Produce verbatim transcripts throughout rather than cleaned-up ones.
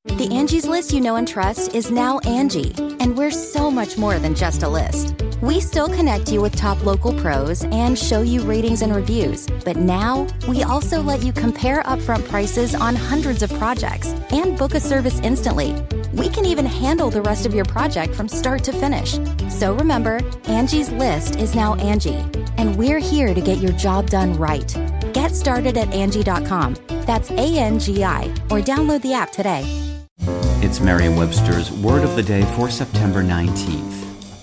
The Angie's List you know and trust is now Angie, and we're so much more than just a list. We still connect you with top local pros and show you ratings and reviews, but now we also let you compare upfront prices on hundreds of projects and book a service instantly. We can even handle the rest of your project from start to finish. So remember, Angie's List is now Angie, and we're here to get your job done right. Get started at Angie dot com. That's A N G I, or download the app today. It's Merriam-Webster's Word of the Day for September nineteenth.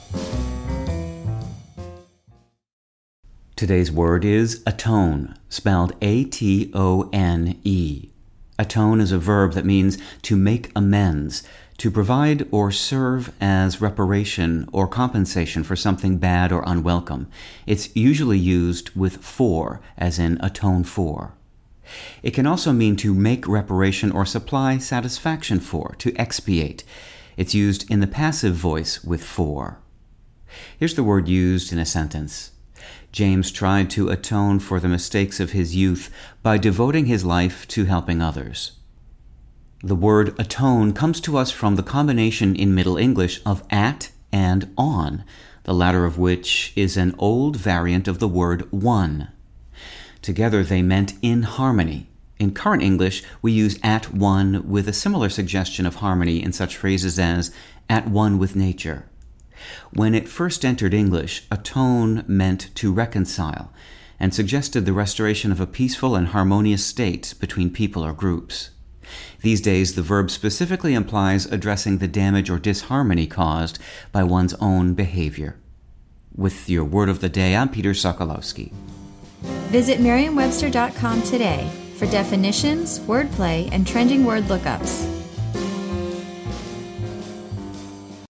Today's word is atone, spelled A T O N E. Atone is a verb that means to make amends, to provide or serve as reparation or compensation for something bad or unwelcome. It's usually used with for, as in atone for. It can also mean to make reparation or supply satisfaction for, to expiate. It's used in the passive voice with for. Here's the word used in a sentence. James tried to atone for the mistakes of his youth by devoting his life to helping others. The word atone comes to us from the combination in Middle English of at and on, the latter of which is an old variant of the word one. Together they meant in harmony. In current English, we use at one with a similar suggestion of harmony in such phrases as at one with nature. When it first entered English, atone meant to reconcile and suggested the restoration of a peaceful and harmonious state between people or groups. These days, the verb specifically implies addressing the damage or disharmony caused by one's own behavior. With your Word of the Day, I'm Peter Sokolowski. Visit Merriam Webster dot com today for definitions, wordplay, and trending word lookups.